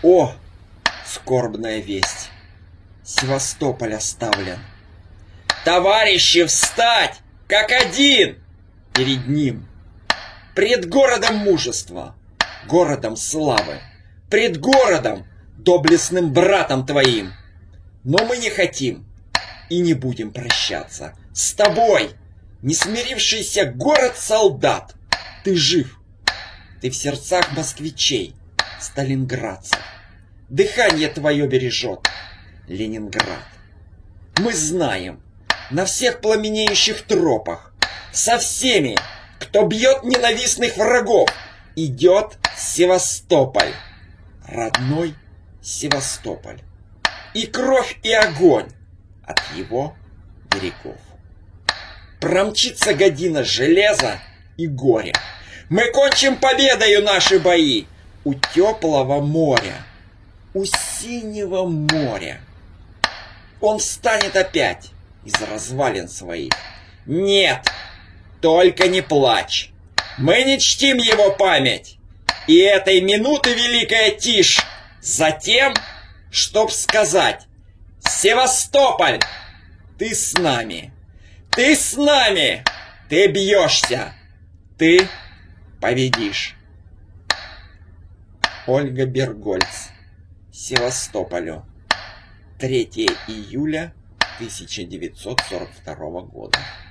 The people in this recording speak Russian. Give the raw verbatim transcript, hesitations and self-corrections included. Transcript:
О, скорбная весть! Севастополь оставлен. Товарищи, встать, как один! Перед ним, пред городом мужества, городом славы, пред городом, доблестным братом твоим. Но мы не хотим и не будем прощаться с тобой, не смирившийся город-солдат. Ты жив, ты в сердцах москвичей, сталинградцев. Дыхание твое бережет Ленинград. Мы знаем, на всех пламенеющих тропах, со всеми, кто бьет ненавистных врагов, идет Севастополь, родной Севастополь. И кровь, и огонь от его берегов. Промчится година железа и горя. Мы кончим победою наши бои у теплого моря, у синего моря. Он встанет опять из развалин своих. Нет, только не плачь. Мы не чтим его память. И этой минуты великая тишь. Затем, чтоб сказать: Севастополь, ты с нами. Ты с нами. Ты бьешься. Ты победишь. Ольга Бергольц. Севастополю. третьего июля тысяча девятьсот сорок второго года.